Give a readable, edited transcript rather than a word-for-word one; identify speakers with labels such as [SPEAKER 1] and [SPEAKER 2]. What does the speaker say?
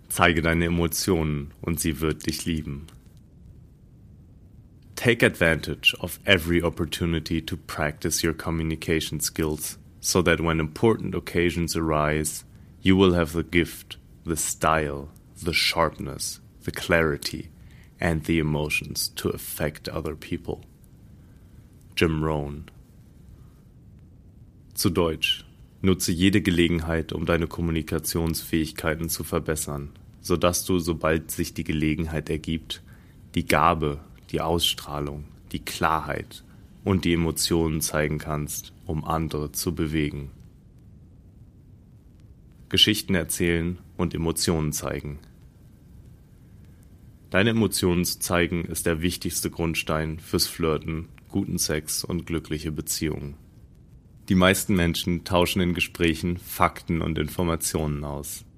[SPEAKER 1] Zeige deine Emotionen und sie wird dich lieben. Take advantage of every opportunity to practice your communication skills, so that when important occasions arise, you will have the gift, the style, the sharpness, the clarity, and the emotions to affect other people. Jim Rohn. Zu Deutsch. Nutze jede Gelegenheit, um deine Kommunikationsfähigkeiten zu verbessern, sodass du, sobald sich die Gelegenheit ergibt, die Gabe, die Ausstrahlung, die Klarheit und die Emotionen zeigen kannst, um andere zu bewegen. Geschichten erzählen und Emotionen zeigen. Deine Emotionen zu zeigen ist der wichtigste Grundstein fürs Flirten, guten Sex und glückliche Beziehungen. Die meisten Menschen tauschen in Gesprächen Fakten und Informationen aus.